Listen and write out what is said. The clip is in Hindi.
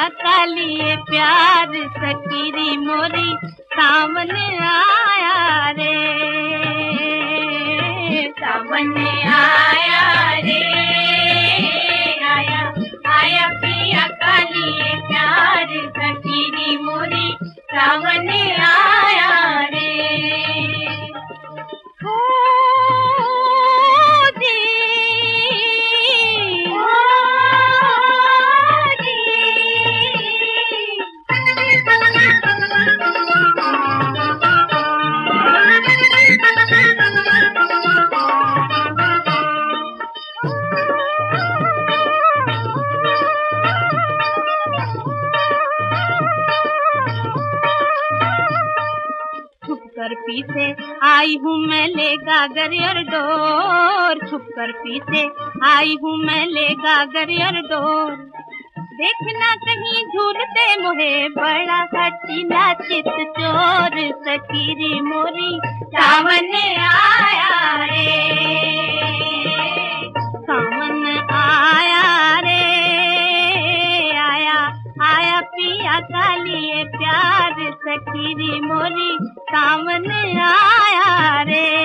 कालिए प्यार सकीरी मोरी सामने आया रे, सामने आया रे, आया आया पिया कालिए प्यार सकीरी मोरी सामने आया रे। छुप कर पीछे आई हूँ मैं ले गागर और डोर, छुप कर पीछे आई हूँ मैं ले गागर और डोर। देखना कहीं झूलते मोहे बड़ा हटीला चित चोर सकीरी मोरी सामने आया रे, सामने आया रे, आया आया पिया कालिए प्यार सकीरी मोरी सामने आया रे।